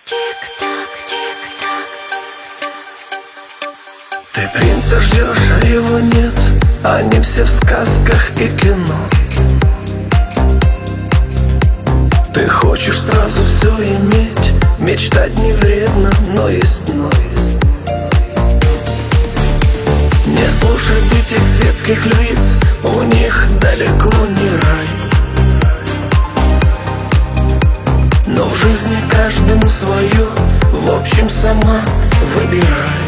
Тик-так, тик-так. Ты принца ждешь, а его нет. Они все в сказках и кино. Ты хочешь сразу все иметь. Мечтать не вредно, но есть но. Не слушай этих светских лиц, у них далеко не рай. Но в жизни каждому свое, в общем сама выбирай.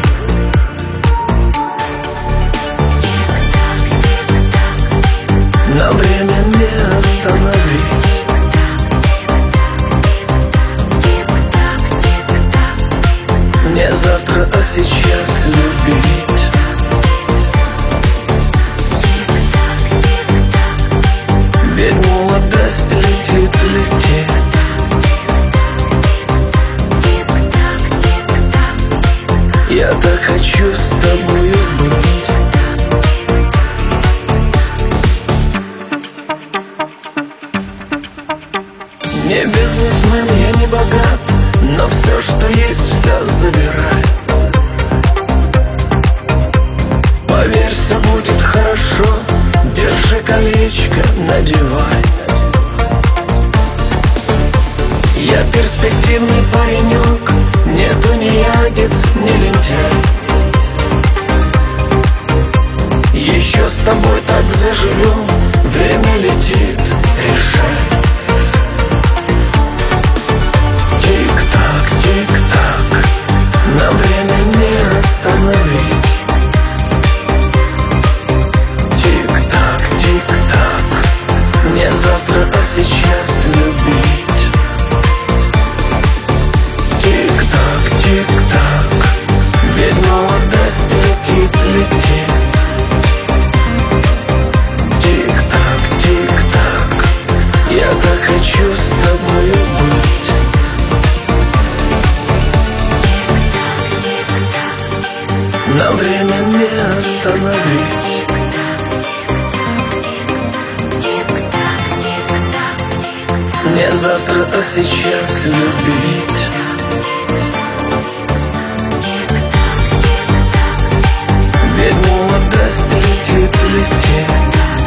На время не остановить. Не завтра, а сейчас любить. Ведь молодость летит, летит. Я так хочу с тобою быть. Не бизнесмен, я не богат, но все, что есть, все забирай. Поверь, все будет хорошо. Держи колечко, надевай. Я перспективный паренек, не тунеядец, не лентяй. Еще с тобой так заживем, время летит, решай. Тик-так, тик-так, нам время не остановить. Тик-так, тик-так, не завтра, а сейчас любить. Тик-так, тик-так, ведь молодость летит, летит. Тик-так, тик-так, я так хочу с тобою быть. Нам время не остановить. Не завтра, а сейчас любить. Ведь молодость летит, летит.